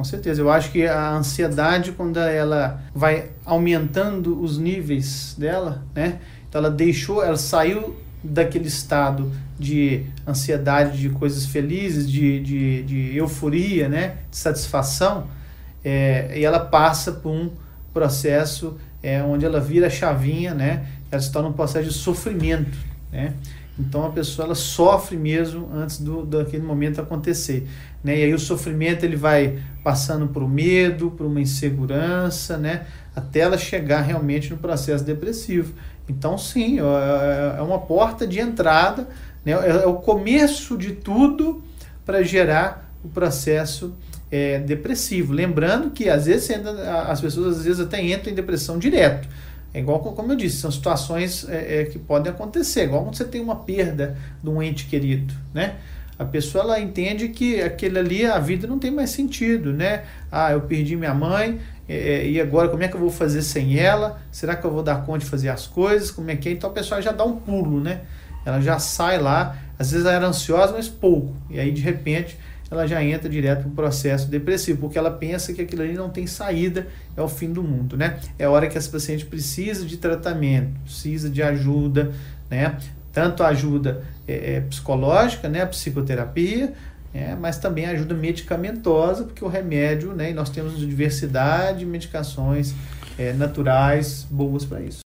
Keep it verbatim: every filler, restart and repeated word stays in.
certeza. Eu acho que a ansiedade, quando ela vai aumentando os níveis dela, né? Então ela deixou, ela saiu daquele estado de ansiedade, de coisas felizes, de, de, de euforia, né? De satisfação, é, e ela passa por um processo é, onde ela vira a chavinha, né? Ela se torna um processo de sofrimento, né? Então a pessoa ela sofre mesmo antes do, daquele momento acontecer, né? E aí o sofrimento ele vai passando por um medo, por uma insegurança, né? Até ela chegar realmente no processo depressivo. Então sim, é uma porta de entrada, né? É o começo de tudo para gerar o processo é, depressivo. Lembrando que às vezes ainda, as pessoas às vezes até entram em depressão direto. É igual, como eu disse, são situações é, é, que podem acontecer, igual quando você tem uma perda de um ente querido, né? A pessoa ela entende que aquele ali, a vida não tem mais sentido, né? Ah, eu perdi minha mãe, é, e agora como é que eu vou fazer sem ela? Será que eu vou dar conta de fazer as coisas? Como é que é? Então a pessoa já dá um pulo, né? Ela já sai lá, às vezes ela era ansiosa, mas pouco, e aí de repente ela já entra direto para o processo depressivo, porque ela pensa que aquilo ali não tem saída, é o fim do mundo, né? É a hora que esse paciente precisa de tratamento, precisa de ajuda, né? Tanto a ajuda é, psicológica, né? A psicoterapia, é, mas também a ajuda medicamentosa, porque o remédio, né? E nós temos diversidade de medicações é, naturais boas para isso.